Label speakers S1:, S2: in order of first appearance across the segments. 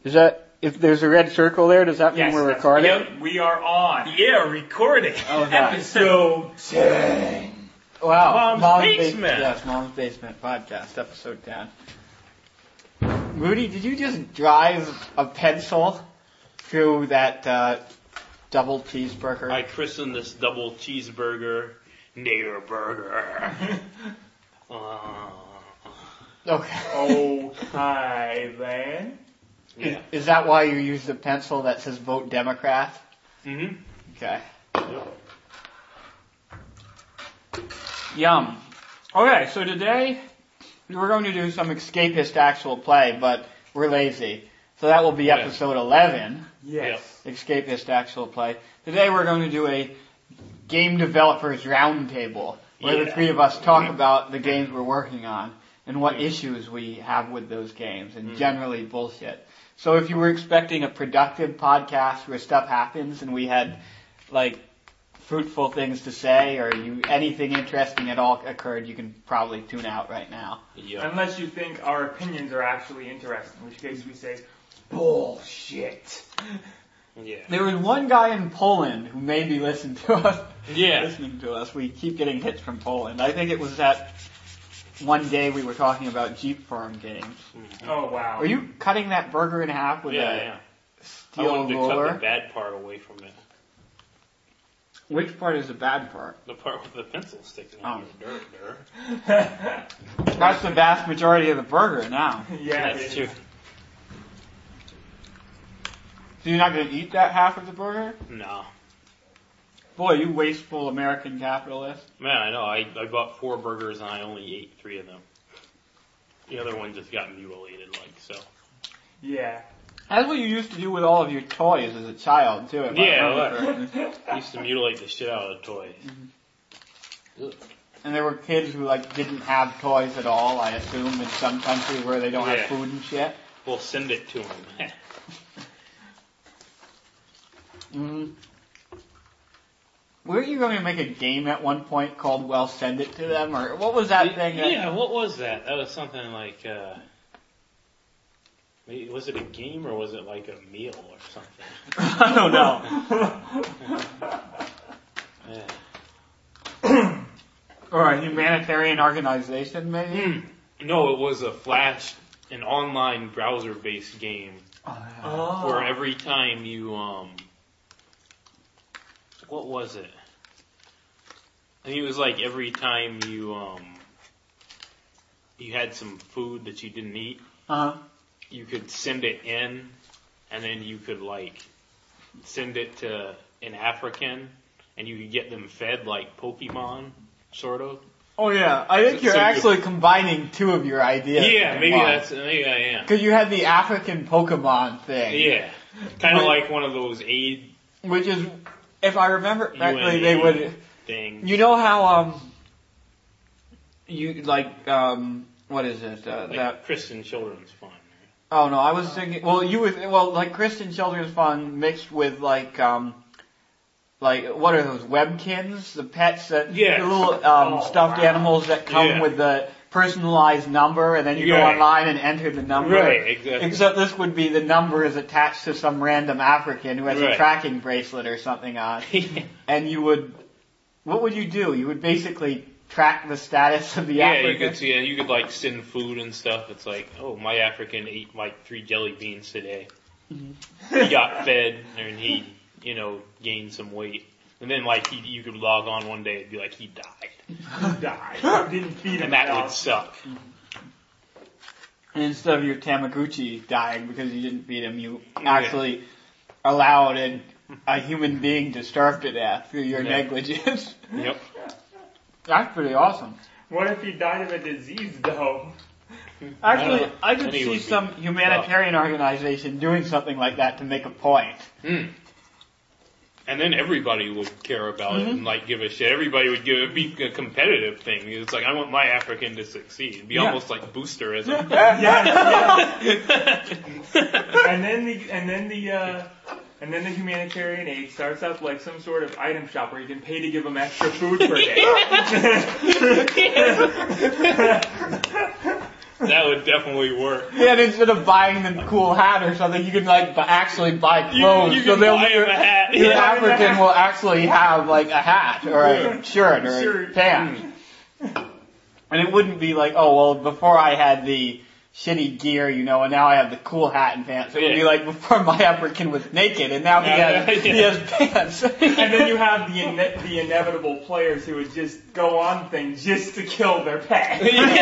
S1: Is that, if there's a red circle there, does that mean we're recording?
S2: Yep, we are on.
S3: Yeah, recording.
S1: Oh, that.
S2: Episode 10.
S1: Wow.
S3: Mom's Basement.
S1: Yes, Mom's Basement Podcast, episode 10. Rudy, did you just drive a pencil through that double cheeseburger?
S3: I christened this double cheeseburger Nigger Burger.
S1: Okay.
S2: Okay, then.
S3: Yeah.
S1: Is that why you used a pencil that says vote Democrat?
S3: Mm-hmm.
S1: Okay.
S3: Yep.
S1: Yum. Okay, so today we're going to do some escapist actual play, but we're lazy. So that will be episode 11.
S2: Yes.
S1: Escapist actual play. Today we're going to do a game developers roundtable, where the three of us talk about the games we're working on and what issues we have with those games, and generally bullshit. So if you were expecting a productive podcast where stuff happens and we had like fruitful things to say, or anything interesting at all occurred, you can probably tune out right now.
S3: Yep.
S2: Unless you think our opinions are actually interesting, in which case we say, bullshit.
S3: Yeah.
S1: There was one guy in Poland who maybe listened to us.
S3: Yeah.
S1: Listening to us. We keep getting hits from Poland. I think it was that one day we were talking about Jeep Farm games.
S3: Mm-hmm.
S2: Oh, wow.
S1: Are you cutting that burger in half with a
S3: I
S1: steel
S3: wanted to
S1: ruler?
S3: cut the bad part away from it.
S1: Which part is the bad part?
S3: The part with the pencil sticking out of the dirt.
S1: That's the vast majority of the burger now.
S2: Yeah,
S3: That's true.
S1: So you're not going to eat that half of the burger?
S3: No.
S1: Boy, you wasteful American capitalist.
S3: Man, I know. I bought 4 burgers and I only ate 3 of them. The other one just got mutilated, so.
S2: Yeah.
S1: That's what you used to do with all of your toys as a child, too. If I remember correctly.
S3: I used to mutilate the shit out of the toys.
S1: Mm-hmm. And there were kids who didn't have toys at all, I assume, in some countries where they don't have food and shit.
S3: We'll send it to them.
S1: Mm-hmm. Weren't you going to make a game at one point called Well, Send It to Them? Or what was that thing?
S3: Yeah, what was that? That was something like, was it a game or was it like a meal or something?
S1: I don't know.
S3: Yeah.
S1: Or a humanitarian organization, maybe?
S3: No, it was an online browser-based game.
S2: Oh.
S3: Where every time you, what was it? I think it was like every time you had some food that you didn't eat, you could send it in, and then you could send it to an African, and you could get them fed like Pokemon, sort of.
S1: Oh yeah, I think you're actually combining two of your ideas.
S3: Yeah, maybe I am.
S1: Because you had the African Pokemon thing.
S3: Yeah, kind of like one of those aid.
S1: Which is, if I remember correctly, they would.
S3: Thing.
S1: You know how what is it?
S3: That Christian Children's Fund. Right?
S1: Oh no, I was thinking. Well, like Christian Children's Fund mixed with what are those Webkins? The pets that the little stuffed animals that come with the personalized number, and then you go online and enter the number.
S3: Right, exactly.
S1: Except this would be the number is attached to some random African who has a tracking bracelet or something on, and you would. What would you do? You would basically track the status of the African?
S3: You could send food and stuff. It's like, oh, my African ate 3 jelly beans today. Mm-hmm. He got fed and he, gained some weight. And then you could log on one day and be like, he died.
S2: He died. Didn't feed him.
S3: And that would suck.
S1: And instead of your Tamagotchi dying because you didn't feed him, you actually allowed a human being to starve to death through your negligence.
S3: Yep.
S1: That's pretty awesome.
S2: What if he died of a disease, though?
S1: Actually, I could see some humanitarian organization doing something like that to make a point.
S3: And then everybody would care about it and give a shit. Everybody would be a competitive thing. It's like, I want my African to succeed. It'd be almost like boosterism.
S2: And then the humanitarian aid starts up like some sort of item shop where you can pay to give them extra food per day.
S3: That would definitely work.
S1: Yeah, and instead of buying them a cool hat or something, you can like actually buy clothes.
S3: You
S1: so
S3: can buy him a hat.
S1: Your
S3: Yeah.
S1: African will actually have like a hat or a shirt or a
S2: Shirt.
S1: pant. And it wouldn't be like, oh well, before I had the shitty gear, and now I have the cool hat and pants. It would be like before my African was naked and now he has pants.
S2: And then you have the inevitable players who would just go on things just to kill their pet.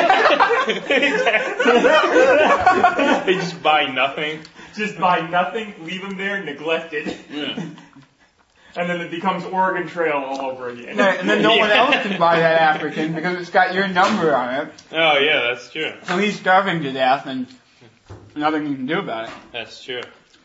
S3: They just buy nothing.
S2: Just buy nothing, leave them there neglected.
S3: Yeah.
S2: And then it becomes Oregon Trail all over again.
S1: And then no one else can buy that African because it's got your number on it.
S3: Oh yeah, that's true.
S1: So he's starving to death and nothing you can do about it.
S3: That's true.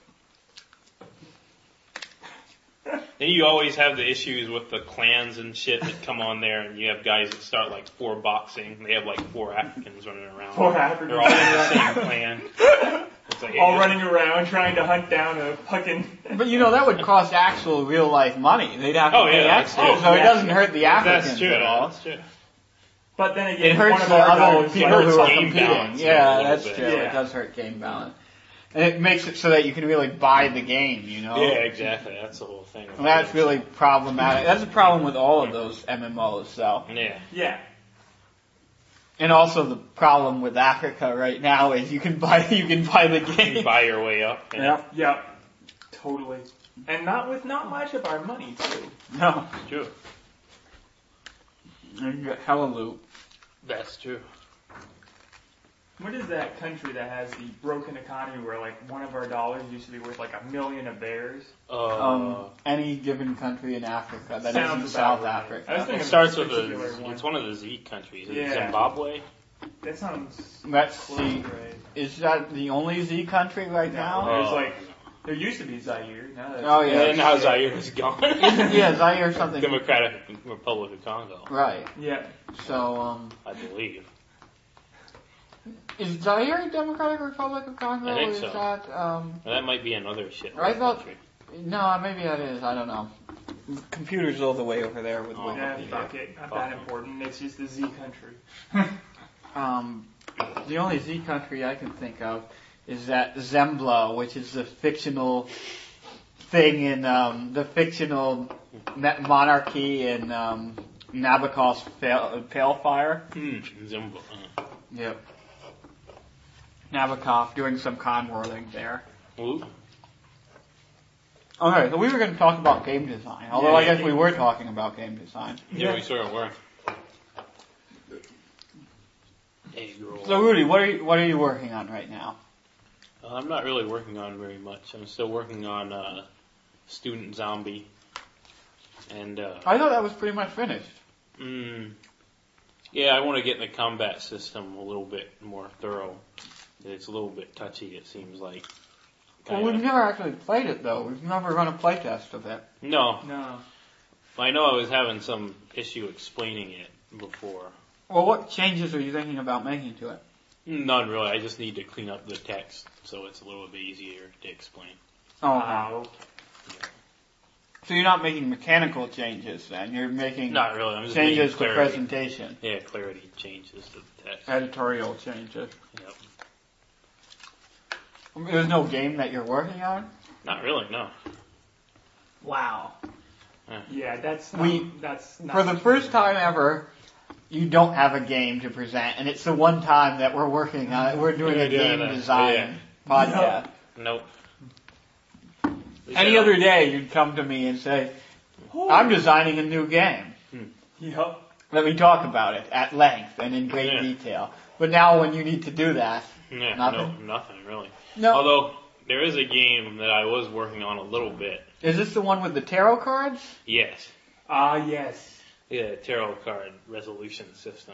S3: Then you always have the issues with the clans and shit that come on there, and you have guys that start like 4 boxing. They have like 4 Africans running around.
S2: 4 Africans.
S3: They're all in the same clan. It's like,
S2: All running around trying to hunt down a fucking...
S1: But that would cost actual real life money. They'd have to pay extra, so it doesn't hurt the Africans
S3: That's true.
S1: at all.
S3: That's true.
S2: But then again,
S1: It hurts
S2: one of
S1: the
S2: our
S1: other
S2: guys
S1: people
S2: hurts
S1: who are
S3: game
S1: competing.
S3: balance a
S1: Yeah,
S3: little
S1: that's
S3: bit.
S1: true.
S2: Yeah.
S1: It does hurt game balance. And it makes it so that you can really buy the game,
S3: Yeah, exactly. That's the whole thing.
S1: And that's really problematic. That's a problem with all of those MMOs, so.
S3: Yeah.
S2: Yeah.
S1: And also the problem with Africa right now is you can buy the
S3: You
S1: game.
S3: buy your way up.
S1: Yeah.
S2: Yep. Totally. And not with not much of our money, too.
S1: No.
S3: True.
S1: And you get hella loot.
S3: That's true.
S2: What is that country that has the broken economy where like one of our dollars used to be worth like $1 million of theirs?
S1: Any given country in Africa that
S2: Sounds
S1: isn't
S2: about
S1: South
S2: right.
S1: Africa.
S2: I was
S3: It
S2: thinking
S3: starts
S2: of a
S3: with
S2: particular one.
S3: it's one of the Z countries. Is it
S2: Yeah.
S3: Zimbabwe?
S2: That sounds
S1: Let's
S2: close,
S1: see.
S2: right?
S1: Is that the only Z country right now?
S2: There's like, there used to be Zaire. Now that's
S1: Oh, yeah.
S3: And now Zaire is gone.
S1: Yeah, Zaire or something.
S3: Democratic Republic of Congo,
S1: Right.
S2: Yeah.
S1: So,
S3: I believe.
S1: is Zaire Democratic Republic of Congo?
S3: I think
S1: is
S3: so.
S1: that,
S3: Well, that might be another shit.
S1: I thought-
S3: country.
S1: no, maybe that is. I don't know. Computer's all the way over there with
S3: Oh,
S2: Yeah,
S1: Wikipedia.
S2: fuck it. Not that important. It's just the Z country.
S1: The only Z country I can think of is that Zembla, which is the fictional thing in the fictional monarchy in Nabokov's Pale Fire.
S3: Zimbabwe.
S1: Yep. Nabokov doing some con worlding there.
S3: Ooh.
S1: Okay, so we were going to talk about game design, although I guess we were talking about game design.
S3: Yeah, we sort of were. Egg roll.
S1: So Rudy, what are you working on right now?
S3: I'm not really working on very much. I'm still working on Student Zombie. And
S1: I thought that was pretty much finished.
S3: yeah, I want to get the combat system a little bit more thorough. It's a little bit touchy, it seems like.
S1: Well, we've never actually played it though. We've never run a playtest of it.
S3: No,
S2: No.
S3: I know I was having some issue explaining it before.
S1: Well, what changes are you thinking about making to it?
S3: None really. I just need to clean up the text so it's a little bit easier to explain.
S1: Oh,
S2: Wow.
S1: so you're not making mechanical changes then? You're making
S3: Not really. I'm just
S1: changes
S3: making
S1: to
S3: clarity.
S1: presentation,
S3: Yeah, clarity changes to the text.
S1: editorial changes.
S3: Yep.
S1: There's no game that you're working on?
S3: Not really. No.
S1: Wow.
S2: Yeah, that's not,
S1: We-
S2: that's not
S1: For the first time ever, you don't have a game to present, and it's the one time that we're working on it. We're doing
S3: We're
S1: a
S3: doing
S1: game
S3: that,
S1: design podcast.
S3: Nope.
S1: Any other day, you'd come to me and say, I'm designing a new game.
S2: Yep.
S1: Let me talk about it at length and in great
S3: Yeah.
S1: detail. But now when you need to do that,
S3: Yeah,
S1: Nothing?
S3: No, nothing really.
S1: no.
S3: Although there is a game that I was working on a little bit.
S1: Is this the one with the tarot cards?
S3: Yes.
S2: Ah, yes.
S3: Yeah, tarot card resolution system.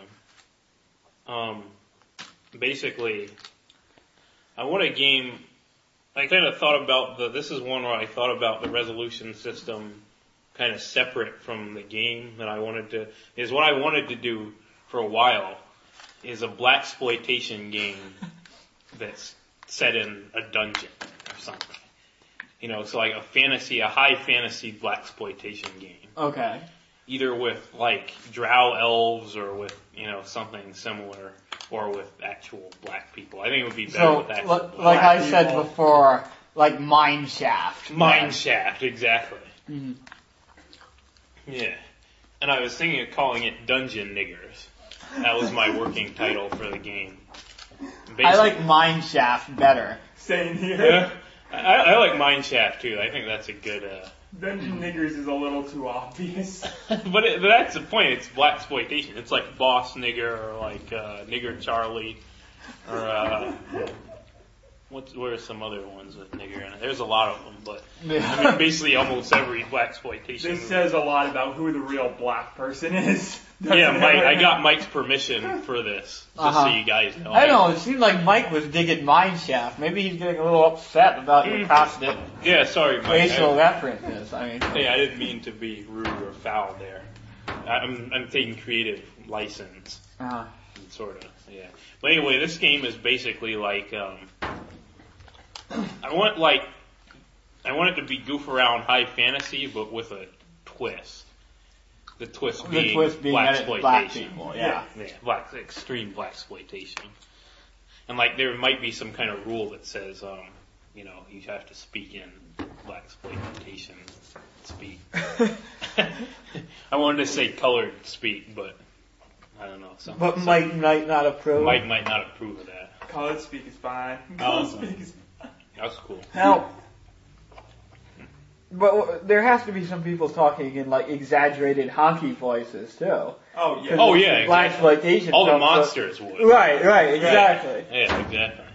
S3: Basically, I want a game. I kind of thought about this is one where I thought about the resolution system kind of separate from the game that I wanted to. Is what I wanted to do for a while is a blaxploitation game that's set in a dungeon or something. You know, it's like a high fantasy blaxploitation game.
S1: Okay.
S3: either with like drow elves or with something similar, or with actual black people. I think it would be better
S1: So,
S3: with actual
S1: like
S3: black
S1: I said
S2: people.
S1: before, like Mine Shaft.
S3: Mine Shaft, exactly.
S1: Mm-hmm.
S3: Yeah. And I was thinking of calling it Dungeon Niggers. That was my working title for the game.
S1: I like Mine Shaft better.
S2: Same here.
S3: Yeah, I like Mine Shaft too. I think that's a good.
S2: Dungeon Niggers is a little too obvious.
S3: But that's the point. It's blaxploitation. It's like Boss Nigger or like Nigger Charlie or what are some other ones with nigger in it? There's a lot of them, but I mean basically almost every blaxploitation.
S2: This says a lot about who the real black person is.
S3: Yeah, Mike. I got Mike's permission for this, just so you guys know.
S1: I know, it seemed like Mike was digging Mine Shaft. Maybe he's getting a little upset about your constant
S3: Yeah, sorry, Mike.
S1: racial references. I mean,
S3: Hey, I didn't mean to be rude or foul there. I'm taking creative license, sort of. Yeah. But anyway, this game is basically like I want it to be goof around high fantasy, but with a twist. The twist being
S1: that it's black
S3: blaxploitation.
S1: people, yeah.
S3: Extreme blaxploitation. And like there might be some kind of rule that says, you have to speak in blaxploitation speak. I wanted to say colored speak, but I don't know.
S1: But Mike might not approve.
S3: Mike might not approve of that.
S2: Colored speak is fine.
S3: Oh.
S2: Colored speak is fine.
S3: That's cool.
S1: Now, but there has to be some people talking in like exaggerated honky voices too.
S2: Oh yeah.
S3: Oh yeah.
S1: Blaxploitation.
S3: All the
S1: films,
S3: monsters
S1: so,
S3: would.
S1: Right, exactly.
S3: Yeah, exactly.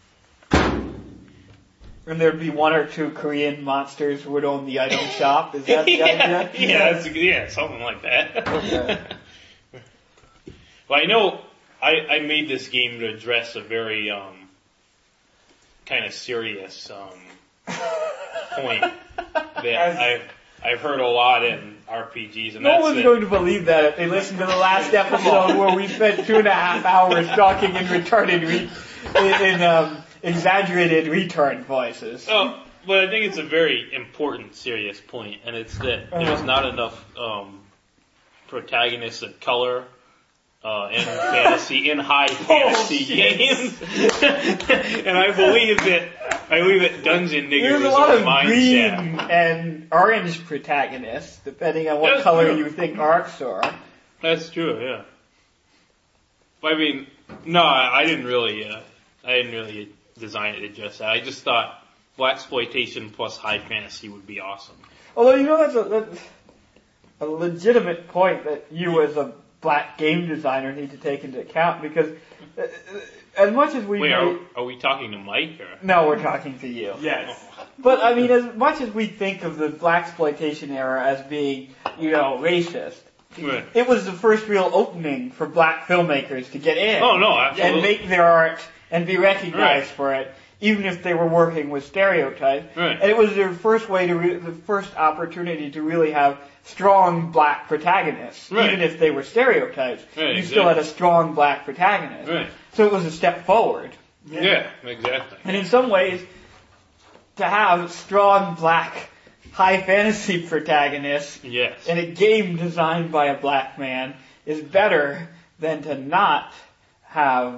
S1: And there'd be one or two Korean monsters who would own the item shop. Is that the idea?
S3: Yeah, something like that.
S1: Okay.
S3: Well, I know I made this game to address a very kind of serious point that I've heard a lot in RPGs, and
S1: No one's going to believe that if they listen to the last episode where we spent 2.5 hours talking in exaggerated retard voices.
S3: Oh, but I think it's a very important, serious point, and it's that there's not enough protagonists of color in high fantasy games, and I believe that Dungeon Nigger
S1: There's
S3: is
S1: a lot of
S3: Mine
S1: green
S3: Shaft.
S1: and orange protagonists, depending on what color you think arcs are.
S3: That's true, yeah. I mean, no, I didn't really design it just that. I just thought blaxploitation plus high fantasy would be awesome.
S1: Although that's a legitimate point that you as a black game designer need to take into account, because as much as we
S3: are we talking to Mike or?
S1: No, we're talking to you.
S2: Yes.
S1: But I mean, as much as we think of the blaxploitation era as being, racist,
S3: Right.
S1: it was the first real opening for black filmmakers to get in.
S3: Oh no, absolutely.
S1: And make their art and be recognized for it, even if they were working with stereotypes.
S3: Right.
S1: And it was their first way the first opportunity to really have strong black protagonists, even if they were stereotypes.
S3: Right,
S1: you still had a strong black protagonist.
S3: Right.
S1: So it was a step forward.
S3: Yeah, exactly.
S1: And in some ways, to have strong black high fantasy protagonists
S3: Yes.
S1: in a game designed by a black man is better than to not have,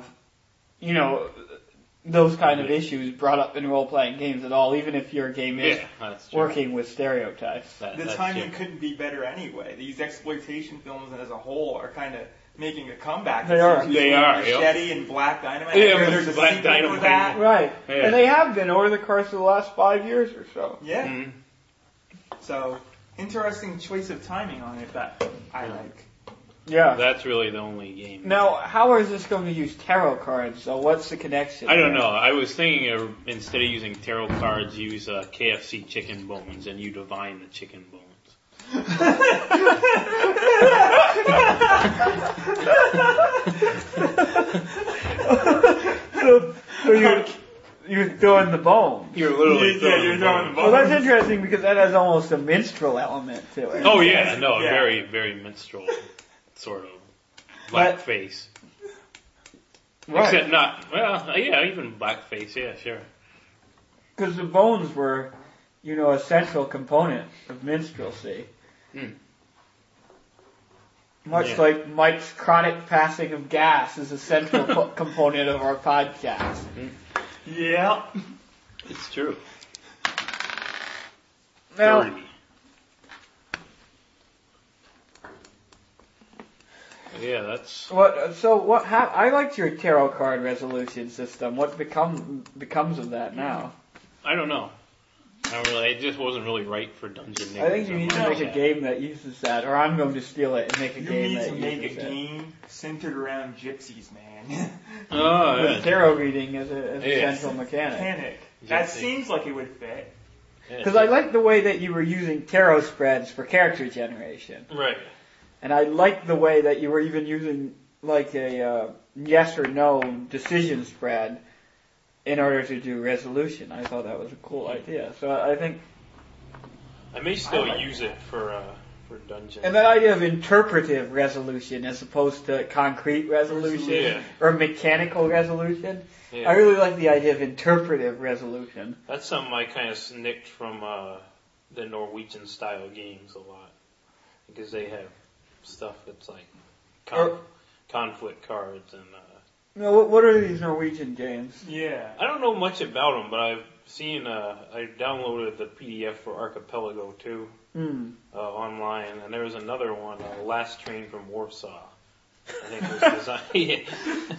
S1: those kind of issues brought up in role-playing games at all, even if your game is
S3: that's true.
S1: working with stereotypes.
S2: The timing couldn't be better anyway. These exploitation films as a whole are kind of making a comeback.
S1: They are.
S3: They are, yep.
S2: Machete and Black Dynamite.
S3: Yeah,
S2: There's a
S3: Black
S2: sequel
S3: Dynamite.
S2: for that.
S1: Right.
S3: Yeah.
S1: And they have been over the course of the last 5 years or so.
S2: Yeah.
S3: Mhm.
S2: So, interesting choice of timing on it that I like.
S1: Yeah.
S3: That's really the only game.
S1: Now, how is this going to use tarot cards? So what's the connection?
S3: I don't know. I was thinking of, instead of using tarot cards, use KFC chicken bones, and you divine the chicken bones.
S1: So you're throwing the bone.
S3: You're literally
S2: Yeah,
S3: throwing
S2: you're
S3: the
S2: throwing
S3: bone.
S2: the
S1: Well, that's interesting because that has almost a minstrel element to it.
S3: Oh yeah, no,
S2: Yeah.
S3: very, very minstrel, sort of. Blackface.
S1: Right.
S3: Except not, even blackface, yeah, sure.
S1: Because the bones were, a central component of minstrelsy. Much
S3: Yeah.
S1: like Mike's chronic passing of gas is a central component of our podcast.
S2: Yeah.
S3: It's true.
S1: Now,
S3: 30. Yeah, that's.
S1: I liked your tarot card resolution system. What becomes of that now?
S3: I don't know. It just wasn't really right for Dungeon Niggers.
S1: I think you need to make a game that uses that, or I'm going to steal it and make a
S2: You
S1: game
S2: need
S1: that
S2: to make a
S1: uses it.
S2: game centered around gypsies, man.
S3: Oh,
S1: With
S3: yeah.
S1: tarot reading as a
S3: Yes.
S1: central mechanic.
S2: Panic. That
S3: Gypsy.
S2: seems like it would fit.
S1: Because I like the way that you were using tarot spreads for character generation.
S3: Right.
S1: And I like the way that you were even using like a yes or no decision spread in order to do resolution. I thought that was a cool idea. So I think,
S3: I may still
S2: I like
S3: use it for Dungeon.
S1: and that idea of interpretive resolution as opposed to concrete resolution
S3: Yeah.
S1: or mechanical resolution.
S3: Yeah.
S1: I really like the idea of interpretive resolution.
S3: That's something I kind of snicked from the Norwegian style games a lot. Because they have stuff that's like conflict cards and
S1: No, what are these Norwegian games?
S2: Yeah.
S3: I don't know much about them, but I've seen I downloaded the PDF for Archipelago 2 online, and there was another one, Last Train from Warsaw. I think it was designed.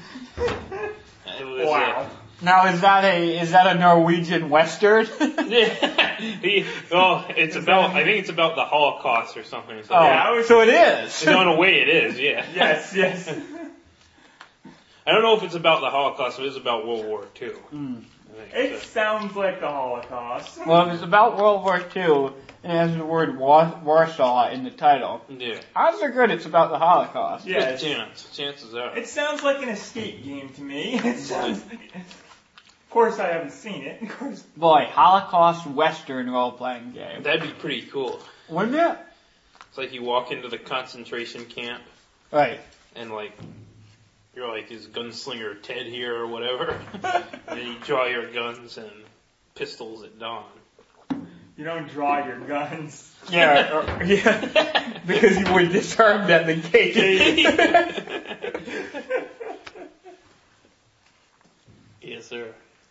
S3: It was,
S2: Wow.
S1: Now is that a Norwegian Western?
S3: well, it's about. I think it's about the Holocaust or something. So
S2: Yeah,
S1: so it is.
S3: in a way, it is. Yeah.
S2: Yes, yes.
S3: I don't know if it's about the Holocaust, but it is about World War II.
S2: It sounds like the Holocaust.
S1: Well, if it's about World War II and it has the word Warsaw in the title,
S3: Yeah.
S1: odds are good it's about the Holocaust.
S2: Yeah,
S3: Good chance. Chances are.
S2: it sounds like an escape game to me. It sounds like. Of course, I haven't seen it. Of course.
S1: Boy, Holocaust Western role-playing game.
S3: That'd be pretty cool.
S1: Wouldn't it?
S3: It's like you walk into the concentration camp
S1: Right.
S3: and like you're like his gunslinger Ted here or whatever, and then you draw your guns and pistols at dawn.
S2: You don't draw your guns.
S1: Yeah, yeah. Because you were disarmed at the gate.
S3: Yes, sir.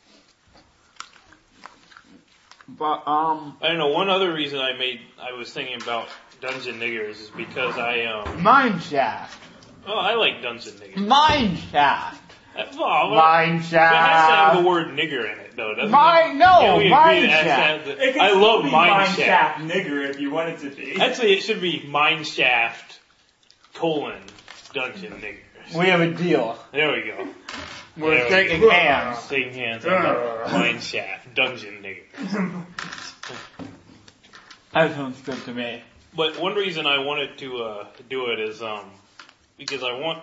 S1: But,
S3: I don't know. One other reason I was thinking about Dungeon Niggers is because
S1: Mineshaft.
S3: oh, I like Dungeon Niggers.
S1: Mineshaft.
S3: Well,
S1: Mineshaft.
S3: it has to have the word nigger in it, though, doesn't it?
S1: No,
S3: we agree it has to
S1: Mineshaft.
S3: have the-
S2: It can
S3: I
S2: still
S3: love
S2: be
S3: Mineshaft.
S2: Nigger if you want it to be.
S3: Actually, it should be Mineshaft, Dungeon Niggers.
S1: We have a deal.
S3: There we go.
S1: We're
S3: There we
S1: shaking
S3: go.
S1: hands.
S3: Shaking hands on the Mineshaft, Dungeon Niggers.
S1: That sounds good to me.
S3: But one reason I wanted to do it is because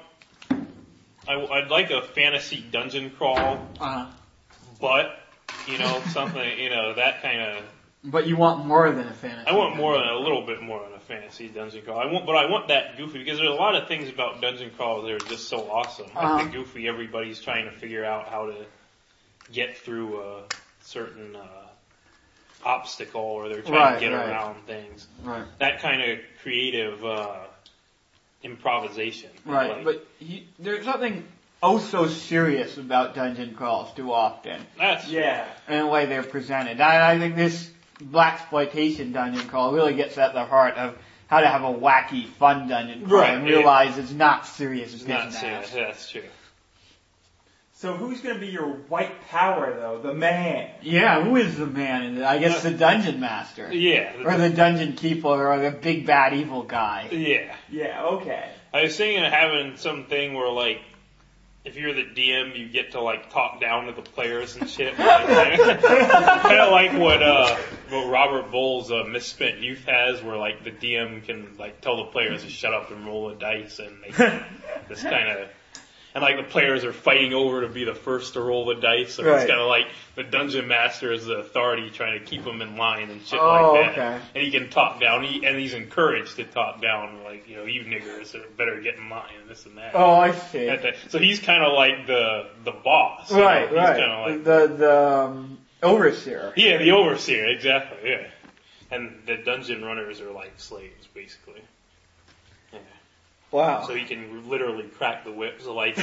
S3: I'd like a fantasy dungeon crawl, but something that kind of.
S1: But you want more than a fantasy.
S3: I want more than a little bit more than a fantasy dungeon crawl. I want that goofy because there's a lot of things about dungeon crawls that are just so awesome. Like the goofy, everybody's trying to figure out how to get through a certain obstacle, or they're trying to get around things.
S1: Right.
S3: That kind of creative improvisation.
S1: Right, but there's something so serious about dungeon crawls too often.
S3: That's
S2: Yeah.
S1: In the way they're presented. I think this blaxploitation dungeon crawl really gets at the heart of how to have a wacky, fun dungeon crawl and realize it's not serious
S3: it's
S1: business.
S3: not serious. That's true.
S2: So who's going to be your white power, though? The man.
S1: Yeah, who is the man in it? I guess the dungeon master.
S3: Yeah.
S1: Or the dungeon keeper, or the big bad evil guy.
S3: Yeah.
S2: Yeah, okay.
S3: I was thinking of having something where, like, if you're the DM, you get to, like, talk down to the players and shit. Kind of like what Robert Bowles' Misspent Youth has, where, like, the DM can, like, tell the players to shut up and roll a dice, and they can just kind of... And, like, the players are fighting over to be the first to roll the dice, so it's kind of like the dungeon master is the authority trying to keep them in line and shit like that.
S1: Okay.
S3: And he can talk down, and he's encouraged to talk down, like, you niggers better get in line and this and that.
S1: Oh, I see.
S3: So he's kind of like the boss.
S1: Right,
S3: He's
S1: right.
S3: kind of like
S1: The overseer.
S3: yeah, the overseer, exactly. Yeah, and the dungeon runners are like slaves, basically. Yeah.
S1: Wow.
S3: So he can literally crack the whip. So like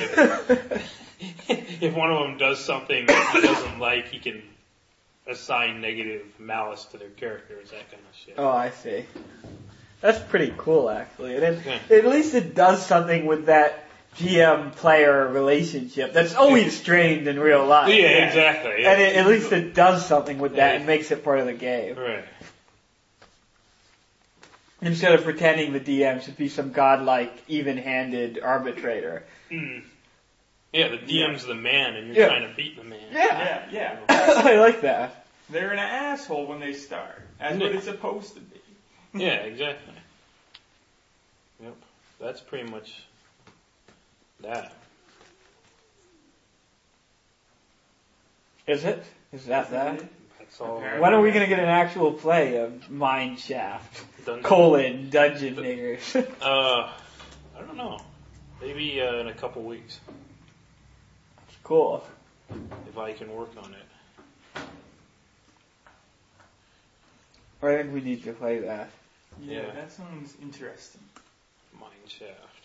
S3: if one of them does something he doesn't like, he can assign negative malice to their characters, that kind of shit.
S1: Oh, I see. That's pretty cool, actually. And
S3: Yeah.
S1: at least it does something with that GM-player relationship that's always strained in real life.
S3: Yeah, exactly. Yeah.
S1: And at least it does something with that and makes it part of the game.
S3: Right.
S1: Instead of pretending the DM should be some godlike, even-handed arbitrator.
S3: Mm. Yeah, the DM's the man, and you're
S1: Yeah.
S3: trying to beat the man.
S2: Yeah.
S1: I like that.
S2: They're an asshole when they start. That's what it's supposed to be.
S3: Yeah, exactly. Yep. That's pretty much that.
S1: Is it? Is that?
S3: That's all.
S2: Apparently.
S1: When are we going to get an actual play of Mineshaft?
S3: Dungeon.
S1: Dungeon Diggers.
S3: I don't know. Maybe in a couple weeks,
S1: Cool.
S3: if I can work on it.
S1: I think we need to play that.
S2: Yeah,
S3: Yeah.
S2: that sounds interesting.
S3: Mineshaft.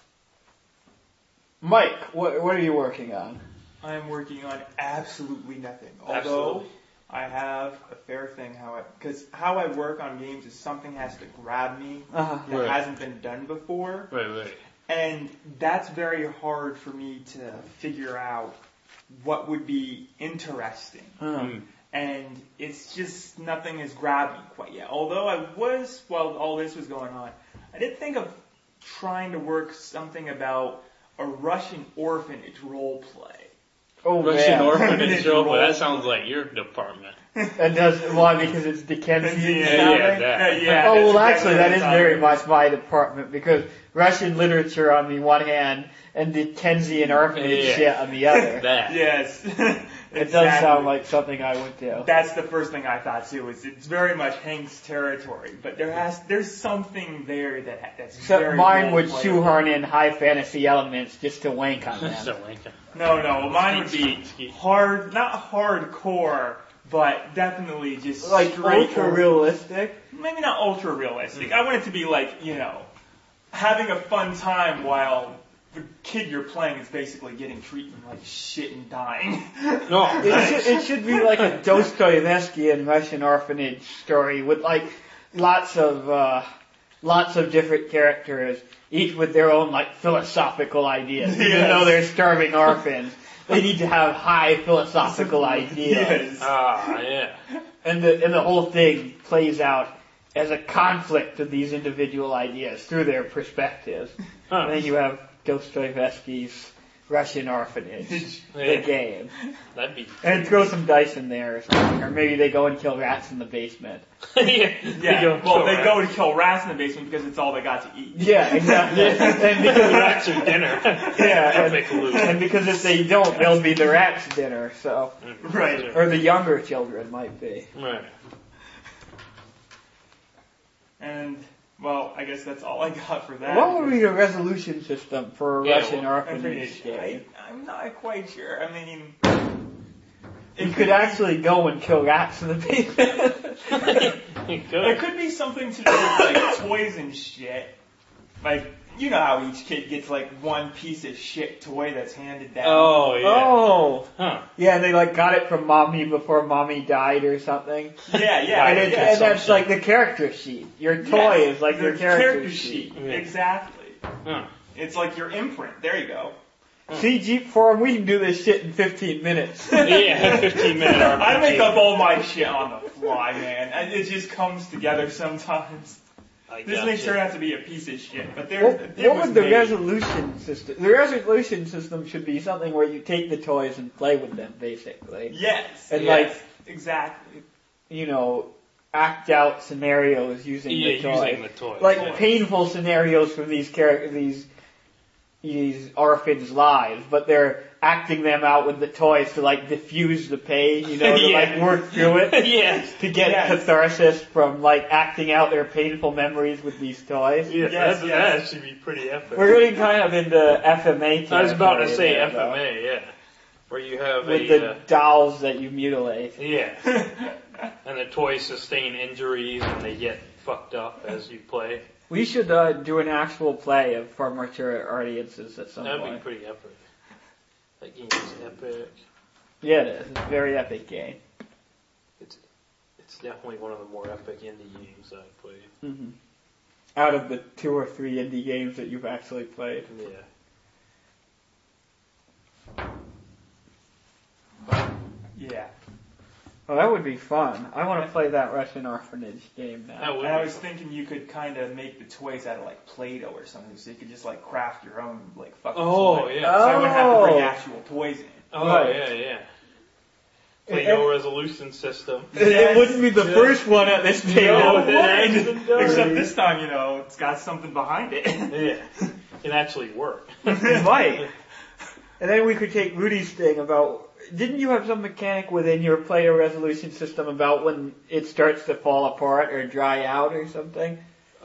S1: Mike, what are you working on?
S2: I am working on absolutely nothing. Although
S3: Absolutely.
S2: I have a fair thing because how I work on games is something has to grab me that
S3: Right.
S2: hasn't been done before.
S3: Right.
S2: And that's very hard for me to figure out what would be interesting.
S3: Mm.
S2: And it's just nothing has grabbed me quite yet. Although while all this was going on, I did think of trying to work something about a Russian orphanage role play.
S1: Oh,
S3: Russian
S1: man.
S3: orphanage role, but that sounds like your department.
S1: That does, why? Because it's Dickensian
S2: Yeah,
S1: sounding?
S3: that.
S2: Yeah,
S1: Oh, well,
S2: that's
S1: actually,
S2: exactly
S1: that
S2: what
S1: is
S2: I'm
S1: very
S2: talking
S1: much my department, because Russian literature on the one hand and Dickensian orphanage
S3: Yeah.
S1: shit on the other.
S3: That.
S2: Yes.
S1: It does sound like something I would do.
S2: That's the first thing I thought too. It's very much Hank's territory, but there's something there that's
S1: Except
S2: very
S1: mine would
S2: role-playable.
S1: shoehorn in high fantasy elements just to wank on them.
S3: So, Lincoln.
S2: No, mine would be
S3: Skeet.
S2: hard, not hardcore, but definitely just
S1: Like
S2: straight
S1: ultra realistic.
S2: Maybe not ultra realistic. I want it to be like, having a fun time while the kid you're playing is basically getting treated like shit and dying.
S3: No,
S1: It should be like a Dostoevskian Russian orphanage story with like lots of different characters, each with their own like philosophical ideas. Even
S2: Yes.
S1: though they're starving orphans, they need to have high philosophical ideas.
S2: Yes.
S3: yeah.
S1: And the whole thing plays out as a conflict of these individual ideas through their perspectives. And then you have Dostoevsky's Russian orphanage, the
S3: Yeah.
S1: game.
S3: That'd be.
S1: And throw some dice in there or something. Or maybe they go and kill rats in the basement.
S3: Yeah.
S2: Yeah, they go to kill rats in the basement because it's all they got to eat.
S1: Yeah, exactly. And because
S3: Rats are dinner.
S1: yeah,
S3: Epic loot.
S1: and because if they don't, they'll be the rats' dinner. So,
S2: Right.
S1: or the younger children might be.
S3: Right.
S2: And, well, I guess that's all I got for that.
S1: What would be the resolution system for a
S3: Yeah,
S1: Russian
S3: well,
S1: orphanage game?
S2: I'm not quite sure. I mean,
S1: You could actually go and kill rats in the basement.
S2: it
S3: Good.
S2: could be something to do with like toys and shit. Like, you know how each kid gets like one piece of shit toy that's handed down.
S3: Oh yeah.
S1: Oh.
S3: Huh.
S1: Yeah, and they like got it from mommy before mommy died or something.
S2: Yeah.
S1: And that's like the character sheet. Your toy is like your character sheet.
S2: sheet. Exactly.
S3: Huh.
S2: It's like your imprint. There you go.
S1: See, Jeep Forum, we can do this shit in 15 minutes.
S3: Yeah, 15-minute RPG.
S2: I make up all my shit on the fly, man. And it just comes together sometimes.
S3: I
S2: This
S3: gotcha.
S2: may turn out to be a piece of shit, but there's
S1: What would the resolution system? The resolution system should be something where you take the toys and play with them, basically.
S2: Yes.
S1: And
S2: yes, exactly.
S1: Act out scenarios using the toys.
S3: using the toys.
S1: Like
S3: yeah.
S1: painful scenarios from these these orphans' lives, but they're acting them out with the toys to like diffuse the pain, to
S3: Yeah.
S1: like work through it.
S3: Yes.
S1: To get
S2: Yes.
S1: catharsis from like acting out their painful memories with these toys.
S3: Yeah,
S2: Yes,
S3: that should be pretty epic.
S1: We're getting kind of into FMA.
S3: I was about to
S1: territory
S3: say
S1: there, though,
S3: FMA, yeah. Where you have
S1: with the dolls that you mutilate.
S3: yeah. And the toys sustain injuries and they get fucked up as you play.
S1: We should do an actual play of for mature audiences at some
S3: That'd
S1: point.
S3: be pretty epic. That game is epic.
S1: Yeah, it is. It's a very epic game.
S3: It's definitely one of the more epic indie games I've played.
S1: Mm-hmm. Out of the 2 or 3 indie games that you've actually played.
S3: Yeah.
S2: Yeah.
S1: Well, that would be fun. I want to play that Russian orphanage game now.
S3: That would
S2: And I
S3: be
S2: was
S3: fun.
S2: thinking you could kind of make the toys out of like Play-Doh or something, so you could just like craft your own like fucking
S3: Oh,
S2: toy.
S3: yeah.
S2: So I wouldn't have to bring
S1: Oh.
S2: actual toys in.
S3: Oh,
S1: Right.
S3: yeah. Play-Doh resolution system.
S1: It wouldn't be the first one at this table.
S3: No,
S2: It
S3: it
S2: would.
S3: actually does.
S2: Except this time, it's got something behind it.
S3: Yeah. Can actually work.
S1: It might. And then we could take Rudy's thing about... Didn't you have some mechanic within your Play-Doh resolution system about when it starts to fall apart or dry out or something?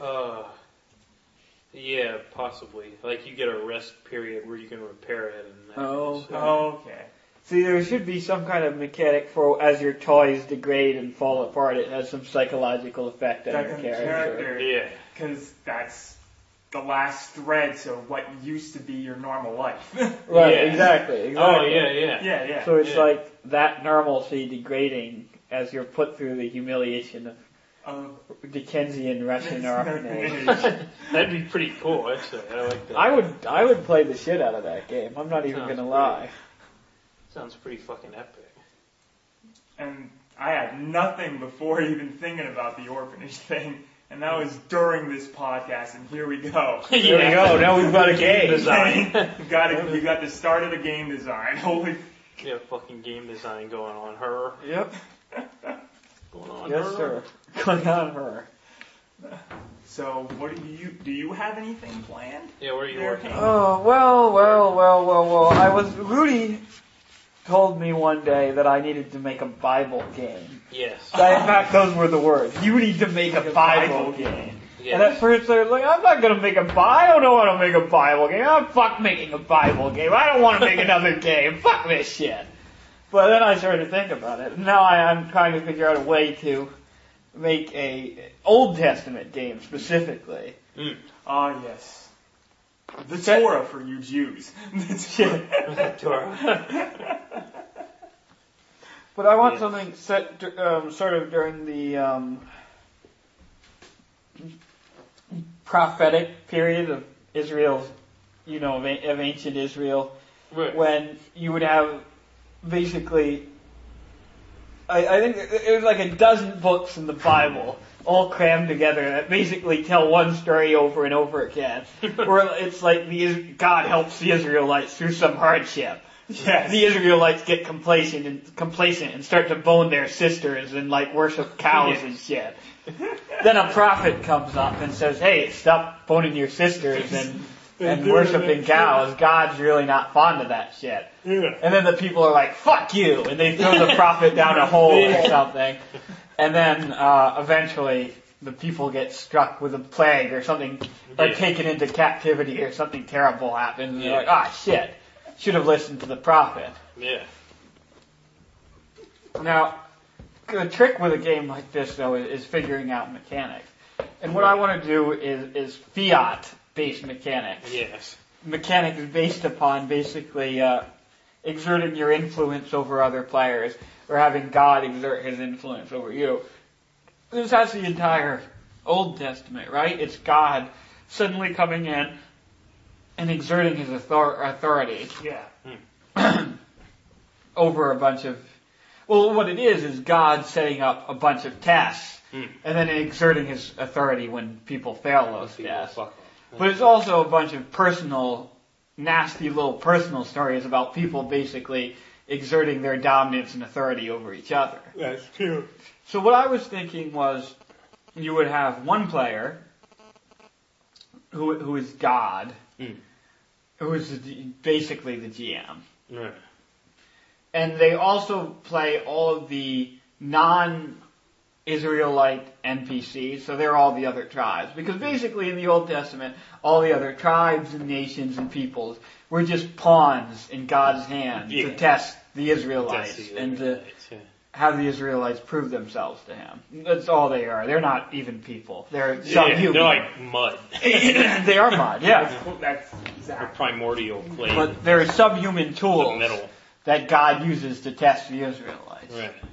S3: Yeah, possibly. Like you get a rest period where you can repair it and that.
S1: Oh.
S2: Oh, okay.
S1: See, there should be some kind of mechanic for as your toys degrade and fall apart, it has some psychological effect on your character.
S3: Yeah.
S2: Because that's the last thread to what used to be your normal life.
S1: Right,
S3: Yeah.
S1: exactly.
S3: Oh, yeah.
S2: Yeah.
S1: So it's
S3: Yeah.
S1: like that normalcy degrading as you're put through the humiliation of Dickensian Russian orphanage.
S3: That'd be pretty cool, actually. I like that.
S1: I would play the shit out of that game. I'm not even
S3: Sounds
S1: gonna lie.
S3: Sounds pretty fucking epic.
S2: And I had nothing before even thinking about the orphanage thing. And that was during this podcast, and here we go.
S1: There we go. Now we've got a game.
S3: Design.
S2: You got the start of the game design. Holy.
S3: Yeah, fucking game design going on her.
S1: Yep.
S3: Going on
S1: Yes,
S3: her.
S1: sir. Going on her.
S2: So, what do you have anything planned?
S3: Yeah, where are you
S2: There,
S3: working
S2: Hank?
S3: on?
S1: Oh, well. Rudy told me one day that I needed to make a Bible game.
S3: Yes.
S1: In fact, those were the words. You need to make a Bible game.
S3: Yes.
S1: And at first I was like, I'm not gonna make I don't know how to make a Bible game. Oh, fuck making a Bible game. I don't want to make another game. Fuck this shit. But then I started to think about it. Now I'm trying to figure out a way to make a Old Testament game specifically.
S2: Ah, yes. The Torah for you Jews.
S1: But I want something set sort of during the prophetic period of Israel's, of ancient Israel,
S3: Right.
S1: when you would have basically, I think it was like a dozen books in the Bible all crammed together that basically tell one story over and over again. Where it's like God helps the Israelites through some hardship.
S2: Yes.
S1: The Israelites get complacent and start to bone their sisters and like worship cows and shit. Then a prophet comes up and says, "Hey, stop boning your sisters and worshiping cows. God's really not fond of that shit."
S3: Yeah.
S1: And then the people are like, "Fuck you," and they throw the prophet down a hole or something. And then eventually the people get struck with a plague or something, or taken into captivity or something terrible happens. And they're like, "Ah, shit. Should have listened to the prophet."
S3: Yeah.
S1: Now, the trick with a game like this, though, is figuring out mechanics. And what I want to do is fiat-based mechanics.
S3: Yes.
S1: Mechanics based upon basically exerting your influence over other players, or having God exert his influence over you. This has the entire Old Testament, right? It's God suddenly coming in and exerting his authority
S2: Yeah.
S1: over a bunch of... Well, what it is God setting up a bunch of tests, and then exerting his authority when people fail those tests. But it's also a bunch of nasty little personal stories about people basically exerting their dominance and authority over each other.
S3: That's true.
S1: So what I was thinking was you would have one player who is God, who is basically the GM.
S3: Right.
S1: And they also play all of the non-Israelite NPCs, so they're all the other tribes. Because basically in the Old Testament, all the other tribes and nations and peoples were just pawns in God's hand to test the Israelites and to have the Israelites prove themselves to him. That's all they are. They're not even people. They're subhuman.
S3: They're like mud.
S1: They are mud, yeah.
S2: That's
S3: They're
S2: exactly.
S3: primordial clay.
S1: But they're subhuman
S3: The
S1: tools
S3: metal.
S1: that God uses to test the Israelites.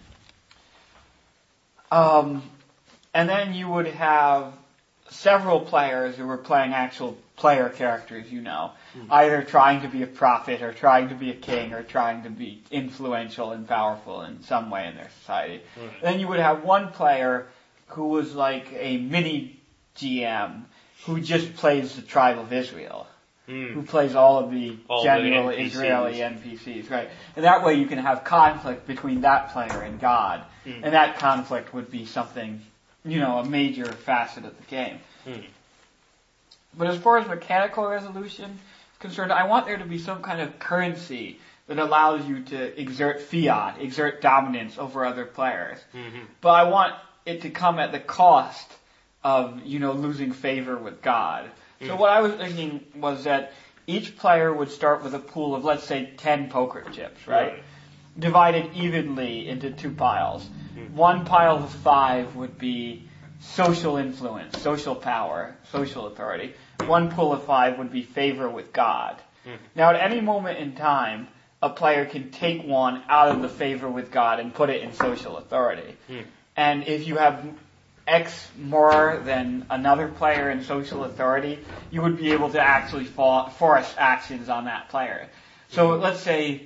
S3: Right.
S1: And then you would have several players who were playing actual player characters, either trying to be a prophet or trying to be a king or trying to be influential and powerful in some way in their society.
S3: Right.
S1: Then you would have one player who was like a mini GM who just plays the tribe of Israel. Who plays all of the general
S3: the NPCs.
S1: Israeli NPCs, right? And that way you can have conflict between that player and God. And that conflict would be something, a major facet of the game. But as far as mechanical resolution is concerned, I want there to be some kind of currency that allows you to exert fiat, exert dominance over other players. But I want it to come at the cost of, losing favor with God. So what I was thinking was that each player would start with a pool of, let's say, 10 poker chips, right? Divided evenly into 2 piles. One pile of 5 would be social influence, social power, social authority. One pool of 5 would be favor with God. Now, at any moment in time, a player can take one out of the favor with God and put it in social authority. And if you have X more than another player in social authority, you would be able to actually force actions on that player. So let's say,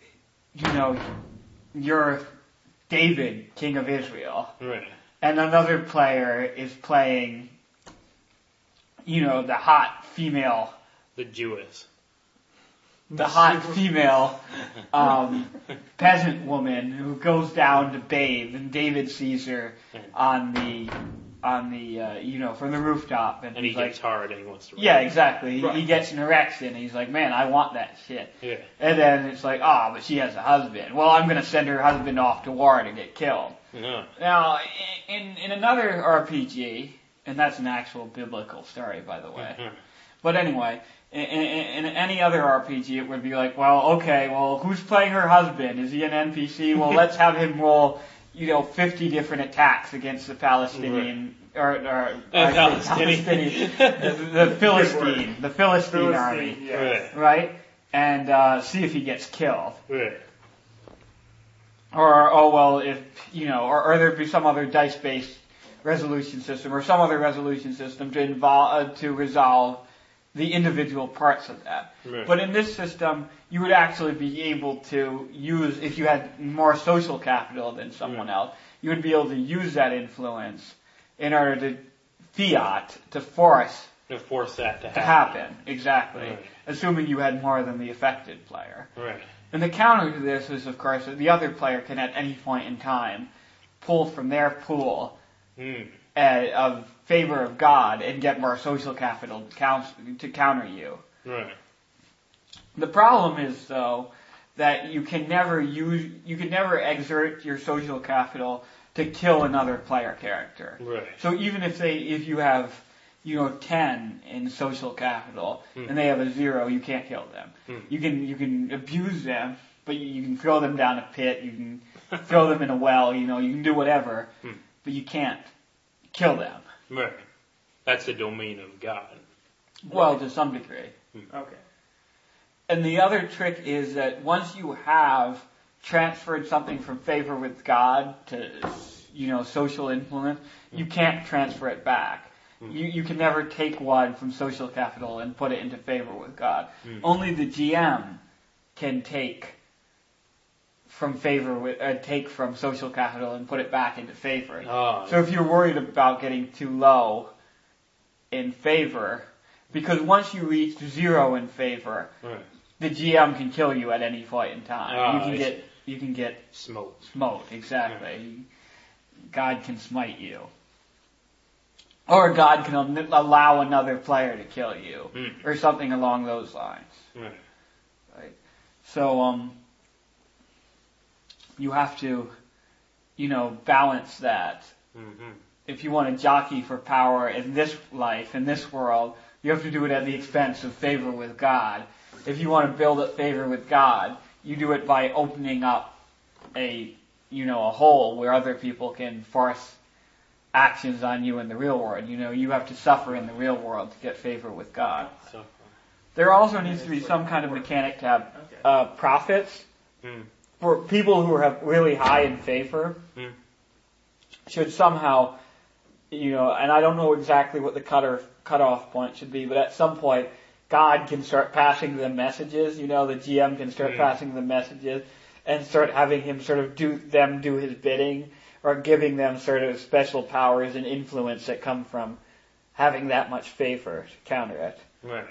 S1: you're David, king of Israel,
S3: Right.
S1: and another player is playing, the hot female,
S3: The Jewess.
S1: peasant woman who goes down to bathe, and David sees her on the from the rooftop, and
S3: And he
S1: he's like,
S3: gets hard and he wants to run.
S1: yeah, exactly.
S2: Right.
S1: He gets an erection, and he's like, man, I want that shit.
S3: Yeah.
S1: And then it's like, but she has a husband. Well, I'm going to send her husband off to war to get killed.
S3: Yeah.
S1: Now, in another RPG, and that's an actual biblical story, by the way. But anyway, in any other RPG, it would be like, who's playing her husband? Is he an NPC? Well, let's have him roll, 50 different attacks against the Palestinian, the Philistine army,
S2: Yes.
S1: right? And see if he gets killed.
S3: Right.
S1: Or if, or there'd be some other dice-based resolution system or some other resolution system to resolve the individual parts of that.
S3: Right.
S1: But in this system, you would actually be able to use, if you had more social capital than someone else, you would be able to use that influence in order to force
S3: To force that to
S1: to
S3: happen.
S1: happen. Exactly.
S3: Right.
S1: Assuming you had more than the affected player.
S3: Right.
S1: And the counter to this is, of course, that the other player can at any point in time pull from their pool of favor of God and get more social capital to counter you.
S3: Right.
S1: The problem is, though, that you can never exert your social capital to kill another player character.
S3: Right.
S1: So even if you have 10 in social capital and they have a 0, you can't kill them. You can abuse them, but you can throw them down a pit, you can throw them in a well, you can do whatever, but you can't kill them.
S3: Right. That's the domain of God.
S1: Well, to some degree.
S2: Okay.
S1: And the other trick is that once you have transferred something from favor with God to, social influence, you can't transfer it back. You can never take one from social capital and put it into favor with God. Only the GM can take from social capital and put it back into favor. So if you're worried about getting too low in favor, because once you reach 0 in favor,
S3: Right.
S1: the GM can kill you at any point in time. You can get
S3: Smoke.
S1: smote, exactly. God can smite you. Or God can allow another player to kill you. Or something along those lines.
S3: Right.
S1: So, you have to, balance that. If you want to jockey for power in this life, in this world, you have to do it at the expense of favor with God. If you want to build up favor with God, you do it by opening up a a hole where other people can force actions on you in the real world. You have to suffer in the real world to get favor with God.
S3: So,
S1: There also needs to be some kind of mechanic to have prophets for people who have really high in favor. Should somehow, and I don't know exactly what the cutoff point should be, but at some point, God can start passing them messages. The GM can start passing them messages and start having him sort of do his bidding, or giving them sort of special powers and influence that come from having that much favor to counter it.
S3: right.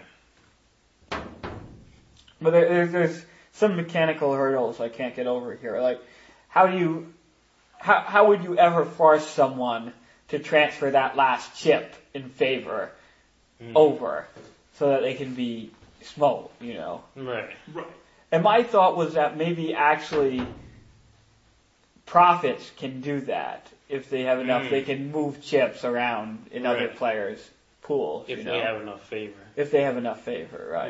S1: But there's some mechanical hurdles I can't get over here. Like, how would you ever force someone to transfer that last chip in favor over so that they can be smoked,
S3: Right.
S2: Right.
S1: And my thought was that maybe actually prophets can do that if they have enough. They can move chips around in other players' pools.
S3: If they have enough favor.
S1: If they have enough favor, right?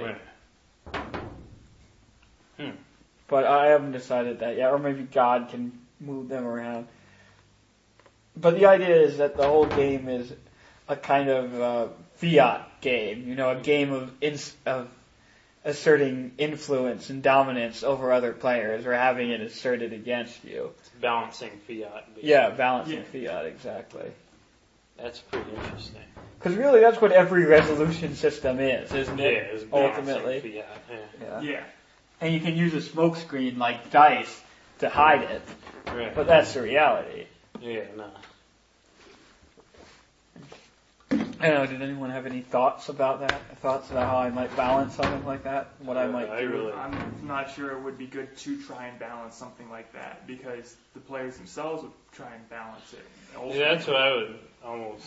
S3: Right.
S1: But I haven't decided that yet. Or maybe God can move them around. But the idea is that the whole game is a kind of fiat game. A game of asserting influence and dominance over other players, or having it asserted against you.
S3: It's balancing fiat. Basically.
S1: Yeah, balancing fiat, exactly.
S3: That's pretty interesting.
S1: Because really that's what every resolution system is, isn't it?
S3: Yeah, it's balancing
S1: ultimately.
S3: fiat.
S2: Yeah.
S1: And you can use a smoke screen like dice to hide it.
S3: Right.
S1: But that's the reality.
S3: Yeah, no.
S1: I don't know, did anyone have any thoughts about that? Thoughts about how I might balance something like that? What I might do?
S2: I'm not sure it would be good to try and balance something like that, because the players themselves would try and balance it.
S3: Yeah, that's what I would almost...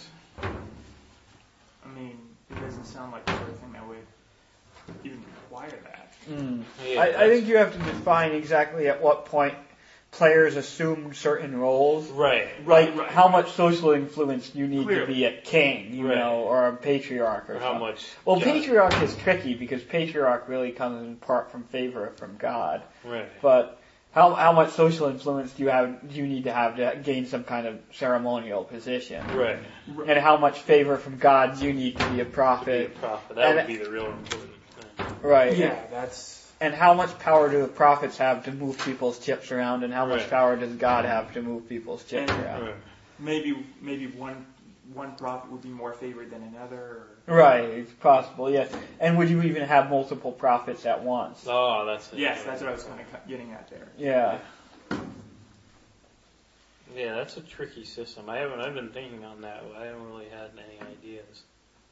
S2: I mean, it doesn't sound like the sort of thing that would even require that.
S3: Yeah,
S1: I think you have to define exactly at what point players assume certain roles.
S3: Right.
S1: Like how much social influence you need to be a king,
S3: Right.
S1: or a patriarch or
S3: How
S1: something.
S3: much...
S1: Well, patriarch is tricky because patriarch really comes in part from favor from God.
S3: Right.
S1: But how much social influence do you need to have to gain some kind of ceremonial position?
S3: Right.
S1: And how much favor from God do you need to be a prophet?
S3: That would be the real important thing.
S1: Right.
S2: Yeah, that's...
S1: And how much power do the prophets have to move people's chips around, and how much power does God have to move people's chips around?
S3: Right.
S2: Maybe one prophet would be more favored than another.
S1: Right, it's possible, yes. And would you even have multiple prophets at once?
S3: Oh, that's it.
S2: Yes, that's what I was kind of getting at there.
S1: Yeah.
S3: Yeah, that's a tricky system. I've been thinking on that, but I haven't really had any ideas.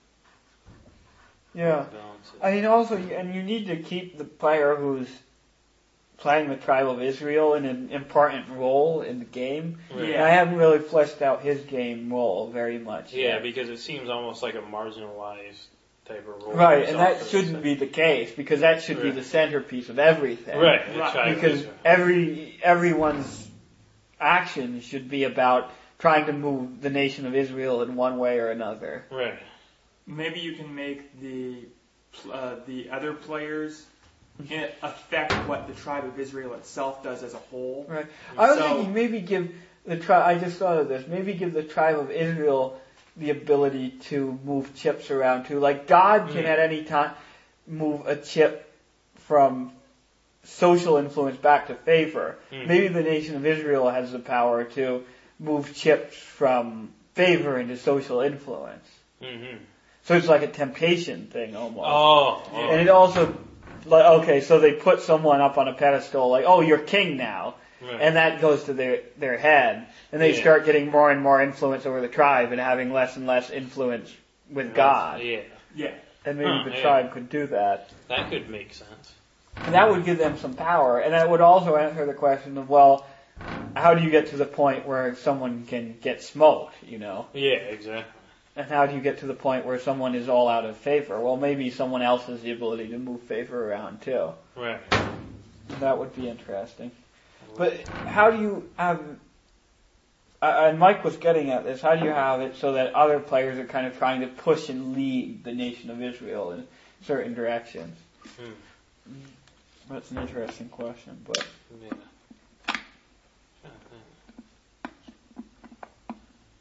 S1: Yeah. I mean, also, you need to keep the player who's playing the tribe of Israel in an important role in the game.
S3: Right.
S1: And I haven't really fleshed out his game role very much.
S3: Yeah,
S1: yet.
S3: because it seems almost like a marginalized type of role.
S1: Right, and that shouldn't be the case, because that should be the centerpiece of everything.
S3: Right.
S1: Because everyone's action should be about trying to move the nation of Israel in one way or another.
S3: Right.
S2: Maybe you can make the other players affect what the tribe of Israel itself does as a whole.
S1: Right. I was thinking maybe give the tribe. I just thought of this. Maybe give the tribe of Israel the ability to move chips around too. Like God can at any time move a chip from social influence back to favor. Maybe the nation of Israel has the power to move chips from favor into social influence.
S3: Mm-hmm.
S1: So it's like a temptation thing almost.
S3: Oh.
S1: And it also, like, okay, so they put someone up on a pedestal, like, oh, you're king now.
S3: Right.
S1: And that goes to their head. And they start getting more and more influence over the tribe and having less and less influence with God.
S3: Yeah.
S2: Yeah.
S1: And maybe the tribe could do that.
S3: That could make sense.
S1: And that would give them some power. And that would also answer the question of, well, how do you get to the point where someone can get smoked,
S3: Yeah, exactly.
S1: And how do you get to the point where someone is all out of favor? Well, maybe someone else has the ability to move favor around too.
S3: Right.
S1: That would be interesting. But how do you have, and Mike was getting at this, how do you have it so that other players are kind of trying to push and lead the nation of Israel in certain directions? That's an interesting question, but...
S3: Yeah.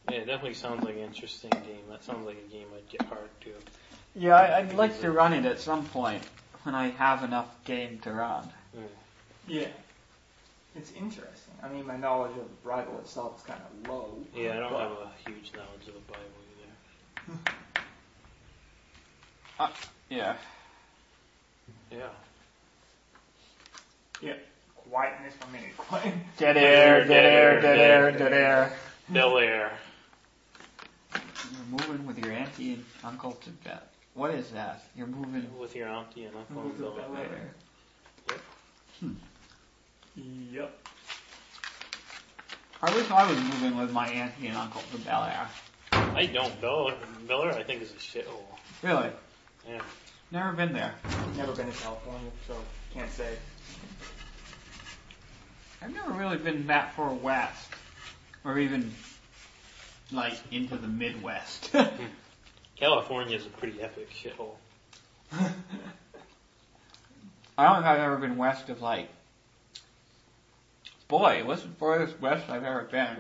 S3: Yeah, it definitely sounds like an interesting game. That sounds like a game I'd get hard to.
S1: Yeah, I'd like to run it at some point when I have enough game to run.
S2: Yeah. It's interesting. I mean, my knowledge of the Bible itself is kind of low.
S3: Yeah, I don't have a huge knowledge of the Bible either.
S1: Yeah.
S3: Yeah.
S2: Yeah. Quietness for a minute. Quiet.
S1: Dead air, dead air, dead air, dead air.
S3: Bel Air.
S1: You're moving with your auntie and uncle to bed. What is that? You're moving
S3: With your auntie and uncle
S2: Move
S3: and
S2: to
S3: Bel
S2: Bel
S3: Air.
S2: Air.
S3: Yep.
S2: Yep.
S1: I wish I was moving with my auntie and uncle to Bel Air.
S3: I don't. Bel Air, I think, is a shithole.
S1: Really?
S3: Yeah.
S1: Never been there.
S2: Never been to California, so can't say.
S1: I've never really been that far west. Or even, like, into the Midwest.
S3: California is a pretty epic shithole.
S1: I don't think I've ever been west of, like... Boy, what's the farthest west I've ever been?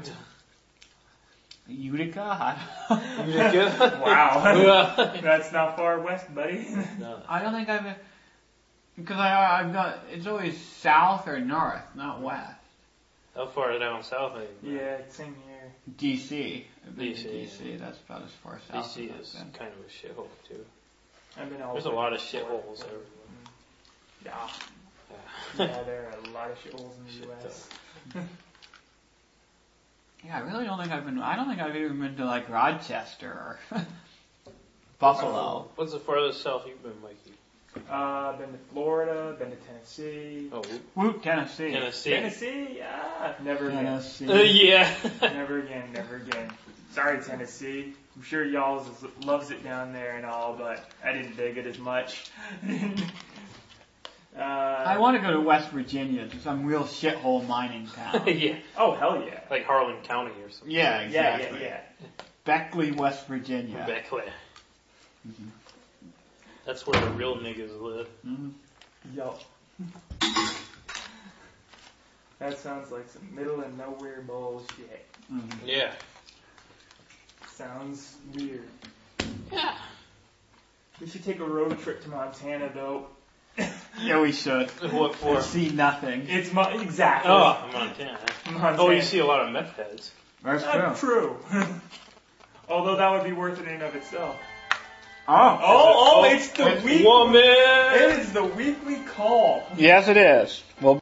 S1: Utica?
S3: Utica?
S2: Wow. That's not far west, buddy.
S3: No.
S1: I don't think I've been... Because I've got... It's always south or north, not west.
S3: How far down south are you?
S2: Yeah, same here.
S1: D.C. I've been to
S3: DC,
S1: D.C. That's about as far south
S3: DC
S1: as
S3: is
S1: I've been.
S3: kind of a shithole, too.
S2: I've been all
S3: There's a
S2: over
S3: lot of
S2: before.
S3: shitholes everywhere.
S2: Yeah.
S3: Yeah.
S2: Yeah, there are a lot of shitholes in the
S3: Shit
S2: U.S.
S1: Yeah, I really don't think I've been... I don't think I've even been to, like, Rochester or... Buffalo.
S3: What's the farthest south you've been, Mikey?
S2: Been to Florida, been to Tennessee.
S3: Oh,
S1: Woot, Tennessee.
S3: Tennessee.
S2: Tennessee? Yeah. Never again.
S1: Tennessee.
S3: Yeah.
S2: Never again, never again. Sorry, Tennessee. I'm sure y'all loves it down there and all, but I didn't dig it as much.
S1: I want to go to West Virginia to some real shithole mining town.
S3: Yeah.
S2: Oh, hell yeah.
S3: Like Harlan County or something.
S1: Yeah,
S2: Yeah,
S1: exactly.
S2: yeah, yeah.
S1: Beckley, West Virginia.
S3: Beckley.
S1: Mhm.
S3: That's where the real niggas live.
S1: Mhm.
S2: Yup. That sounds like some middle of nowhere bullshit.
S1: Mhm.
S3: Yeah.
S2: Sounds weird.
S3: Yeah.
S2: We should take a road trip to Montana, though.
S1: Yeah, we should.
S3: What for?
S1: See nothing.
S2: It's exactly.
S3: Oh, Montana.
S2: Montana.
S3: Oh, you see a lot of meth heads.
S1: That's true.
S2: True. Although that would be worth it in and of itself.
S1: Oh.
S2: Oh, it's the
S3: It's
S2: week.
S3: woman.
S2: It is the weekly call.
S1: Yes, it is. Well.